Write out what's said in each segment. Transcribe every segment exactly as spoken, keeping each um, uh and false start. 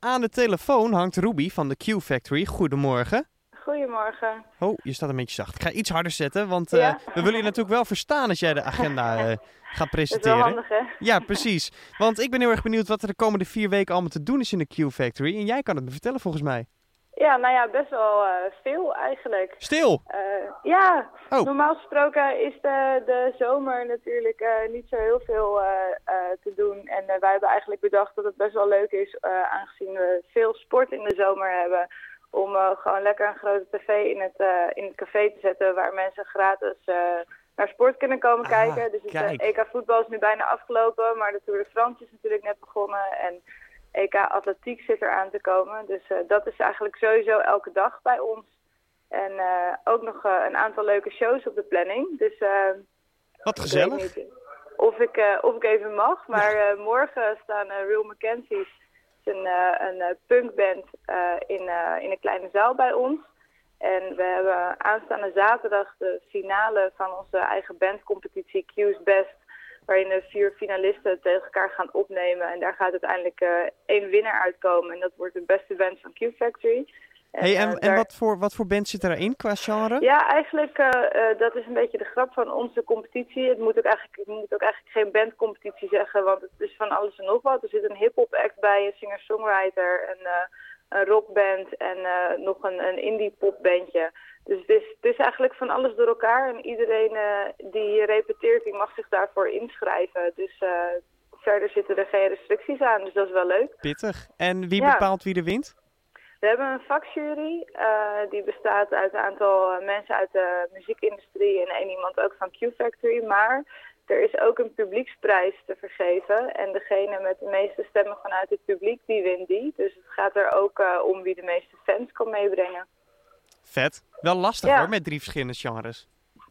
aan de telefoon hangt Ruby van de Q Factory. Goedemorgen. Goedemorgen. Oh, je staat een beetje zacht. Ik ga iets harder zetten, want uh, ja. we willen je natuurlijk wel verstaan als jij de agenda uh, gaat presenteren. Dat is wel handig, hè? Ja, precies. Want ik ben heel erg benieuwd wat er de komende vier weken allemaal te doen is in de Q Factory. En jij kan het me vertellen volgens mij. Ja, nou ja, best wel uh, veel eigenlijk. Stil? Uh, ja, oh. normaal gesproken is de, de zomer natuurlijk uh, niet zo heel veel uh, uh, te doen. En uh, wij hebben eigenlijk bedacht dat het best wel leuk is, uh, aangezien we veel sport in de zomer hebben, om uh, gewoon lekker een grote tv in het, uh, in het café te zetten waar mensen gratis uh, naar sport kunnen komen ah, kijken. Dus het kijk. uh, E K voetbal is nu bijna afgelopen, maar de Tour de France is natuurlijk net begonnen en E K atletiek zit er aan te komen. Dus uh, dat is eigenlijk sowieso elke dag bij ons. En uh, ook nog uh, een aantal leuke shows op de planning. Dus uh, wat gezellig. Ik weet niet of ik, uh, of ik even mag, maar uh, morgen staan uh, Real Mackenzie's, een, uh, een uh, punkband uh, in, uh, in een kleine zaal bij ons. En we hebben aanstaande zaterdag de finale van onze eigen bandcompetitie Q's Best, waarin de vier finalisten tegen elkaar gaan opnemen. En daar gaat uiteindelijk uh, één winnaar uitkomen. En dat wordt de beste band van Q Factory. En, hey, en, uh, daar... en wat, voor, wat voor band zit erin qua genre? Ja, eigenlijk uh, uh, dat is een beetje de grap van onze competitie. Het moet ook eigenlijk, ik moet ook eigenlijk geen bandcompetitie zeggen, want het is van alles en nog wat. Er zit een hip-hop act bij, een singer-songwriter, een, uh, een rockband en uh, nog een, een indie-popbandje. Dus het is, het is eigenlijk van alles door elkaar. En iedereen uh, die repeteert, die mag zich daarvoor inschrijven. Dus uh, verder zitten er geen restricties aan, dus dat is wel leuk. Pittig. En wie ja. bepaalt wie er wint? We hebben een vakjury, uh, die bestaat uit een aantal uh, mensen uit de muziekindustrie en één iemand ook van Q Factory. Maar er is ook een publieksprijs te vergeven en degene met de meeste stemmen vanuit het publiek, die wint die. Dus het gaat er ook uh, om wie de meeste fans kan meebrengen. Vet. Wel lastig ja. hoor, met drie verschillende genres.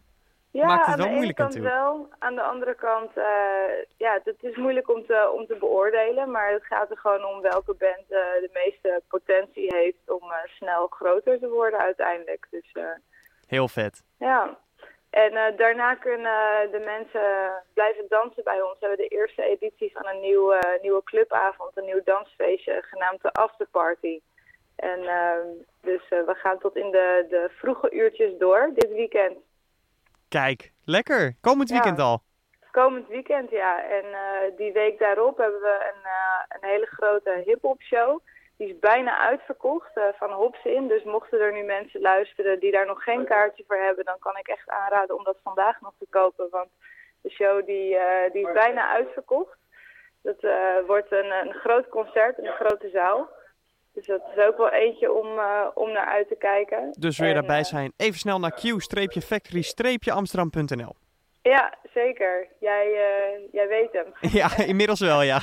Ja, Maakt het aan wel de moeilijk ene kant natuurlijk. wel. Aan de andere kant, uh, ja, het is moeilijk om te, om te beoordelen. Maar het gaat er gewoon om welke band uh, de meeste potentie heeft om uh, snel groter te worden uiteindelijk. Dus, uh, heel vet. Ja. En uh, daarna kunnen de mensen blijven dansen bij ons. We hebben de eerste editie van een nieuw, uh, nieuwe clubavond, een nieuw dansfeestje genaamd de Afterparty. En uh, dus uh, we gaan tot in de, de vroege uurtjes door dit weekend. Kijk, lekker. Komend weekend ja. al. Komend weekend, ja. En uh, die week daarop hebben we een, uh, een hele grote hip-hop show. Die is bijna uitverkocht uh, van Hops in. Dus mochten er nu mensen luisteren die daar nog geen kaartje voor hebben, dan kan ik echt aanraden om dat vandaag nog te kopen. Want de show die, uh, die is bijna uitverkocht. Dat uh, wordt een, een groot concert in een grote zaal. Dus dat is ook wel eentje om, uh, om naar uit te kijken. Dus wil je en, daarbij uh, zijn? Even snel naar q factory amsterdam punt n l. Ja, zeker. Jij, uh, jij weet hem. Ja, inmiddels wel, ja.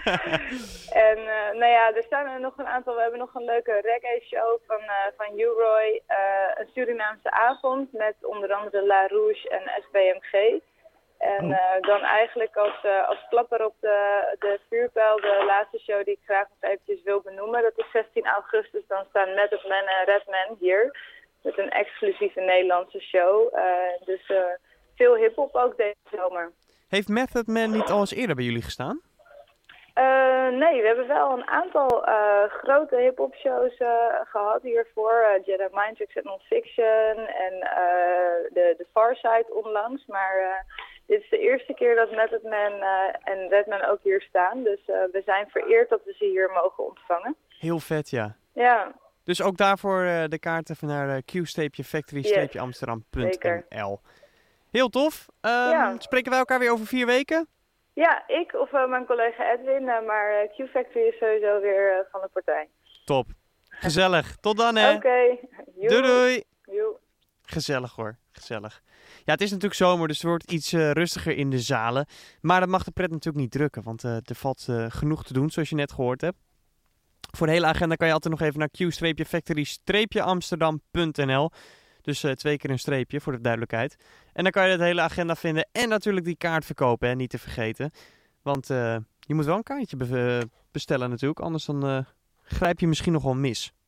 En uh, nou ja, er staan er nog een aantal. We hebben nog een leuke reggae-show van, uh, van U-Roy. Uh, een Surinaamse avond met onder andere La Rouge en S B M G. En uh, dan eigenlijk als, uh, als klapper op de, de vuurpijl de laatste show die ik graag nog eventjes wil benoemen. Dat is zestien augustus. Dan staan Method Man en Redman hier. Met een exclusieve Nederlandse show. Uh, dus uh, veel hiphop ook deze zomer. Heeft Method Man niet al eens eerder bij jullie gestaan? Uh, nee, we hebben wel een aantal uh, grote hip-hop shows uh, gehad hiervoor. Uh, Jedi Mind Tricks en Non-Fiction en uh, de, de Farside onlangs. Maar uh, dit is de eerste keer dat Method Man uh, en Redman ook hier staan. Dus uh, we zijn vereerd dat we ze hier mogen ontvangen. Heel vet, ja. Ja. Dus ook daarvoor uh, de kaarten van naar uh, q factory amsterdam punt n l. Yes. Heel tof. Um, ja. Spreken wij elkaar weer over vier weken? Ja, ik of uh, mijn collega Edwin, uh, maar uh, Q Factory is sowieso weer uh, van de partij. Top. Gezellig. Tot dan, hè. Oké. Okay. Doei, doei. Joe. Gezellig, hoor. Gezellig. Ja, het is natuurlijk zomer, dus het wordt iets uh, rustiger in de zalen. Maar dat mag de pret natuurlijk niet drukken, want uh, er valt uh, genoeg te doen, zoals je net gehoord hebt. Voor de hele agenda kan je altijd nog even naar q factory amsterdam punt n l. Dus uh, twee keer een streepje, voor de duidelijkheid. En dan kan je de hele agenda vinden. En natuurlijk die kaart verkopen, hè, niet te vergeten. Want uh, je moet wel een kaartje be- bestellen natuurlijk. Anders dan uh, grijp je misschien nog wel mis.